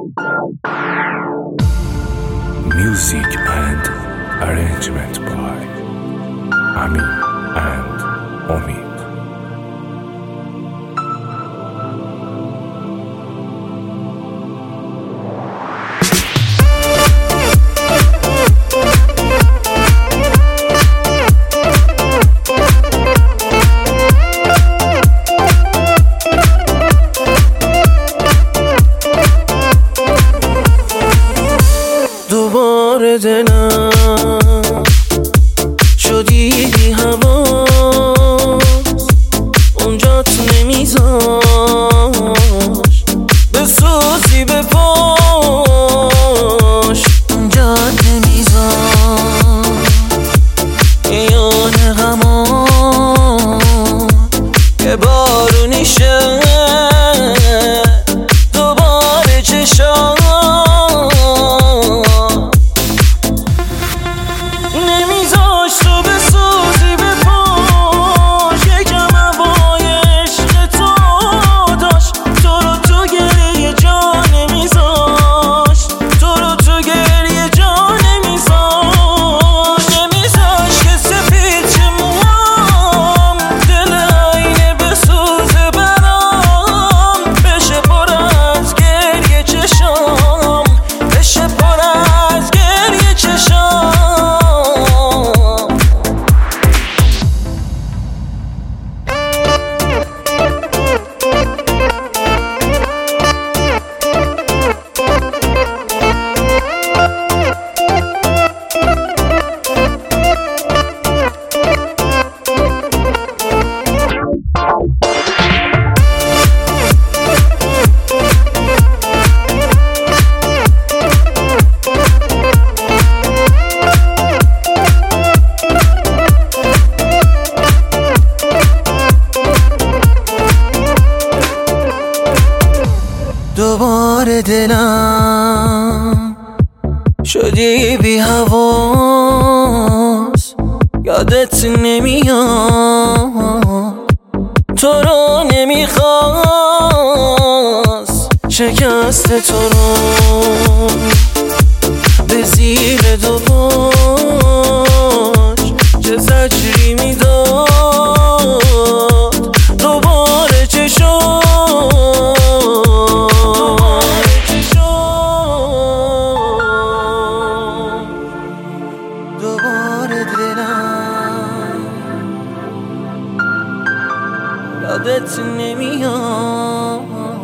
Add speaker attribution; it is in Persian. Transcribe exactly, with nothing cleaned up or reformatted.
Speaker 1: Music and arrangement by Amin and Omid.
Speaker 2: دوباره دلم شدی بی حواس، اونجات نمیذاش بسوزی به پاش، اونجات نمیذاش یان غمان که بارونیشه دوباره چشام دوباره دلم شدی بی حواس، یادت نمیاد تو رو نمیخواست، شکست تو رو به زیر دو پاش چه زجری میداد دوباره چه شد دوباره دلم یادت نمیاد